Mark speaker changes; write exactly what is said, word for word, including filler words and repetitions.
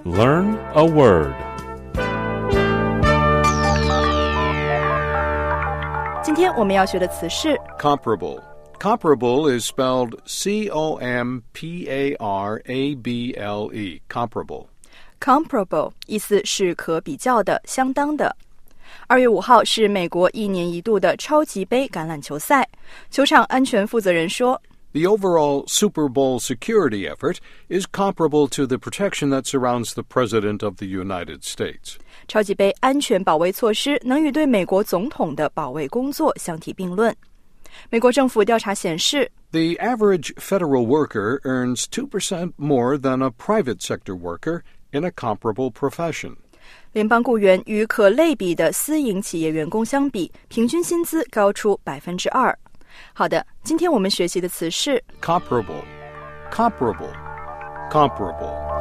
Speaker 1: Learn a word.
Speaker 2: 今天我们要学的词是
Speaker 3: Comparable. Comparable is spelled C O M P A R A B L E. Comparable.
Speaker 2: comparable 意思是可比较的、相当的。二月五号是美国一年一度的超级杯橄榄球赛，球场安全负责人说
Speaker 3: The overall Super Bowl security effort is comparable to the protection that surrounds the President of the United States.
Speaker 2: 超级杯安全保卫措施能与对美国总统的保卫工作相提并论。美国政府调查显示
Speaker 3: The average federal worker earns two percent more than a private sector worker in a comparable profession.
Speaker 2: 联邦雇员与可类比的私营企业员工相比，平均薪资高出 百分之二。 好的，今天我们学习的词是
Speaker 3: Comparable. Comparable. Comparable.